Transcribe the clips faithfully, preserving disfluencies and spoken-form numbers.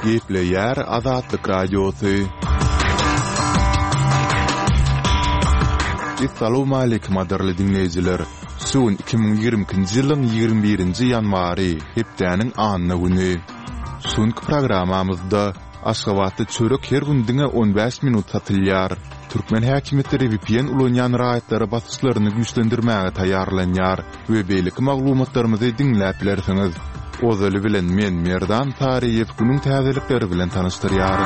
Gepleyer Azatlyk Radiosu. Assalamu alaykum adarly dinleyijiler. Suun iki bin ýigrimkinji ýylyň ýigirmi birinji ýanwary hepdäniň anyny güni. Suunky programmamyzda Aşgabatda çörek her gündiňe on beş minut satylýar. Türkmen häkimetleri V P N ulanýan raýatlary basyşlaryny güýçlendirmäge taýýarlanýar we beýleki maglumatlarymyzy dinläp bilersiňiz. Ozaly bilen men Merdan Tariýew günüň täzelikleri bilen tanyşdyrýarym.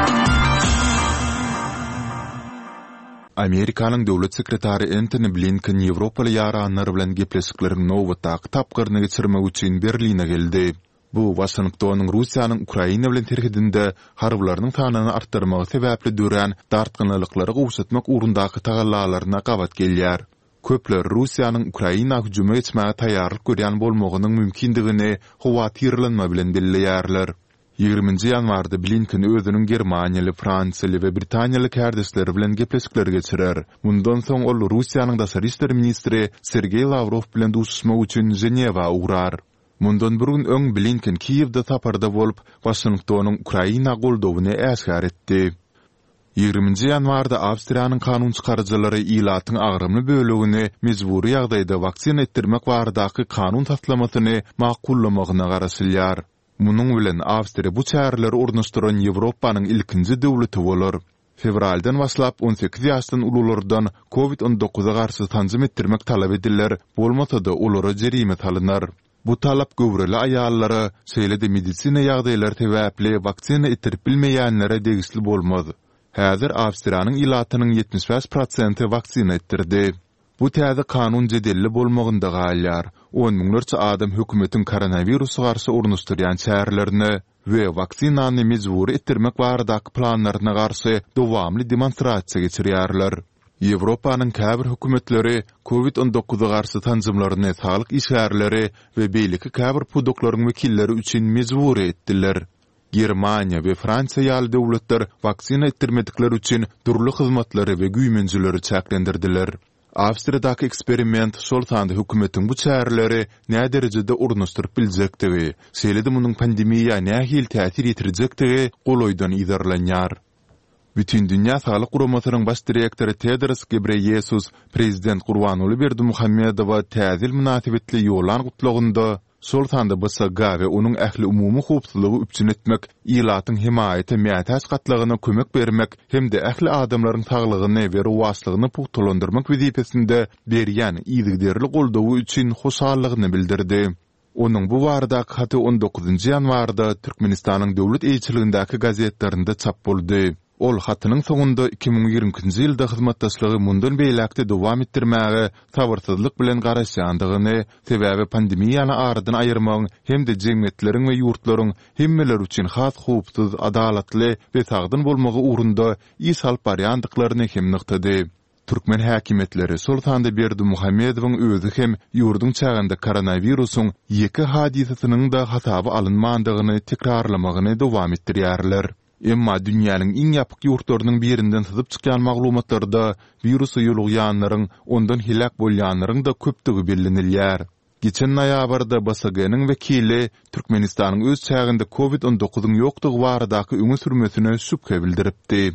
Amerikanyň döwlet sekretary Antony Blinken Ýewropaly ýaranlary bilen gepleşikleriň nowatda tapgyryny geçirmek üçin Berline geldi. Bu Washingtonyň Russiýanyň Ukraina bilen terhidinde harbylarynyň sanyny artdyrmagy sebäpli dürän dartgynlyklary gowşatmak ugrundaky tagallalaryna gabat gelýär. Köpler Russiýanyň Ukraina hüjüme etmäge taýýarlyk görýän bolmagynyň mümkindigini howatyrlanma bilen belleýärler. ýigriminji ýanwarda Blinken özüniň Germaniýaly, Fransiýaly we Britaniýaly kärdesleri bilen gepleşikler geçirer. Mundan soň ol Russiýanyň daşary işleri ministri Sergey Lavrov bilen duşuşmak üçin Ženewa ugrar. Mundan bir gün öň Blinken Kiýewde saparda bolup Washingtonyň Ukraina goldawyny äsgär etdi. ýigriminji ýanwarda Awstriýanyň kanun çykarjylary ilatyň agrymly bölegini mejburi ýagdaýda vaksina etdirmek baradaky kanun taslamasyny makullamagyna garaşylýar. Munyň bilen Awstriýa bu çäreleri urnuşdyran Ýewropanyň ilkinji döwleti bolar. Fevraldan başlap on sekiz ýaşdan ululardan covid on dokuza garşy tanzym etdirmek talap edilýär, bolmasa-da olara jerime salynar. Bu talap göwreli aýallara, şeýle-de medisina ýagdaýlary sebäpli vaksina etdirip bilmeýänlere degisli bolmaz. Häzir Awstriýanyň ilatynyň ýetmiş beş prosenty vaksina etdirdi. Bu täze kanun jedelli bolmagynda galýar. on miňlerçe adam hökümetiň koronawirusa garşy urnuşdyrýan çärelerini we vaksinany mejburi etdirmek baradaky planlaryna garşy dowamly demonstrasiýa geçirýärler. Ýewropanyň käbir hökümetleri covid on dokuza garşy tanzymlaryny saglyk işgärleri we beýleki käbir pudoklaryň wekilleri üçin mejburi etdiler. Germaniýa we Fransiýa ýaly döwletler vaksina etdirmedikleri üçin durly hyzmatlary we güýmenjileri çäklendirdiler. Awstriýadaky eksperiment şol sanda hökümetiň bu çäreleri näme derejede urnuşdyryp biljekdigi, şeýle-de munyň pandemiýa nähil täsir ýetirjekdigi goloýdan ýazarlanýar. Bütün dünýä saglyk guramasynyň baş direktory Tedros Ghebreyesus prezident Gurbanuly Berdimuhammedowa täzil münasibetli ýolan gutlugynda şol sanda B S G we onuň ähli umumy howpsuzlygy üçin etmek, ilatyň himaýaty mätäç gatlygyna kömek bermek hemde ähli adamlaryň saglygyny we ruhsatlygyny puhtalandyrmak wezipesinde berýän ýygyderli goldawy üçin hoşallygyny bildirdi. Onuň bu barada haty on dokuzunji ýanwarda Türkmenistanyň döwlet elçiligindäki gazetlerinde çap boldy. Ol hatynyň soňunda iki bin ýigrimkinji ýylda hyzmatdaşlygy mundan beýlekde dowam etdirmäge sabyrsyzlyk bilen garaşýandygyny, sebäbi pandemiýany aradan aýyrmagyň hemde jemgyýetleriň we ýurtlaryň hemmeler üçin has howpsuz, adalatly we sagdyn bolmagy ugrunda iş alyp barýandyklaryny hem nykdydy. Türkmen häkimetleri Sultanda Berdimuhammedowyň özü hem ýurdun çağında koronawirusyň iki hadisasynyň da hasaby alynmandygyny tekrarlamagyny dowam etdirýärler. Emma dünýäniň iň ýapyk ýurtlarynyň birinden syzyp çykýan maglumatlarda virusy ýolugýanlaryň ondan hilak bolýanlaryň da köpdigi bellenilýär. Geçen noýabrda B S G-niň wekili Türkmenistanyň öz çağında covid on dokuzyň ýokdugy baradaky öňe sürmesine şüphe bildiripdi.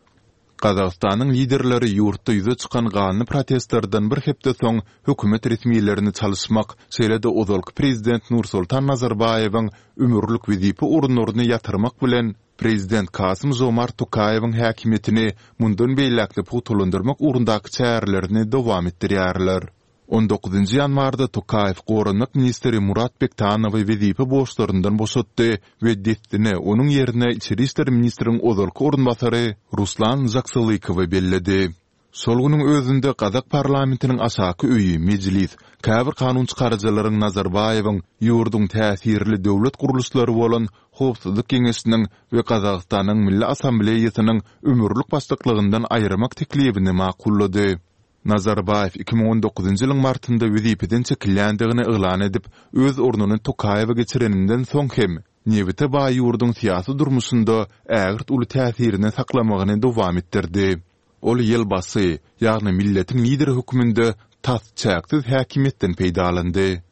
Gazagstanyň liderleri ýurtda ýüze çykan gany protestlerden bir hepde soň hökümet resmiýetlerini çalışmak, şeýle-de ozalky prezident Nursultan Nazarbaýewiň ömürlük wezipe urunlaryny ýatyrmak bilen Prezident Kasym Zomart Tokayewiň häkimetini mundan beýlekde puhtalandyrmak ugrundaky çärelerini dowam etdirýärler. on dokuzunji ýanwarda Tokayew Gorunlyk ministri Murat Bektanowy wezipe boşlaryndan boşatdy we destini onuň ýerine içeri işler ministriniň ozalky urunbasary Ruslan Zaksalykowy belledi. Sol günüň özünde Gazak parlamentiniň aşaky öýi mejlis käbir kanun çykarjylaryň Nazarbaýewiň ýurdun täsirli döwlet guruluşlary bolan Howpsuzlyk Keňeşiniň we Gazagstanyň Milli Assambleýasynyň ömürlük başlyklygyndan aýyrmak teklifini makullady. Nazarbayew iki bin on dokuzunji ýylyň martynda wezipeden çekilýändigini elan edip, öz ornuny Tokayewa geçireninden soň hem Newite baý ýurdun syýasy durmuşynda ägirt uly täsirini saklamagyny dowam etdirdi. Ol ýelbasy, ýagny milletiň lideri höküminde tas çäksiz häkimetden peýdalandy.